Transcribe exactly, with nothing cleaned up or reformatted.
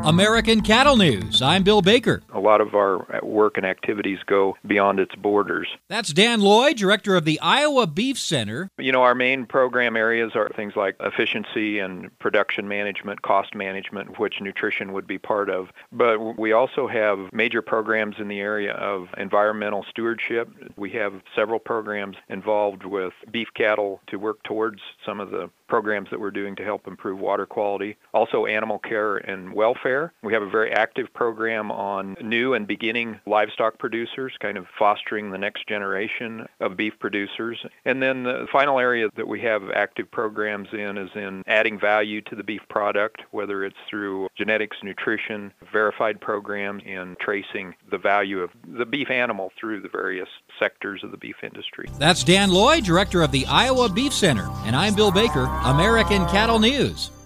American Cattle News. I'm Bill Baker. A lot of our work and activities go beyond its borders. That's Dan Lloyd, director of the Iowa Beef Center. You know, our main program areas are things like efficiency and production management, cost management, which nutrition would be part of. But we also have major programs in the area of environmental stewardship. We have several programs involved with beef cattle to work towards some of the programs that we're doing to help improve water quality. Also animal care and welfare. We have a very active program on new and beginning livestock producers, kind of fostering the next generation of beef producers. And then the final area that we have active programs in is in adding value to the beef product, whether it's through genetics, nutrition, verified programs, and tracing the value of the beef animal through the various sectors of the beef industry. That's Dan Lloyd, director of the Iowa Beef Center. And I'm Bill Baker, American Cattle News.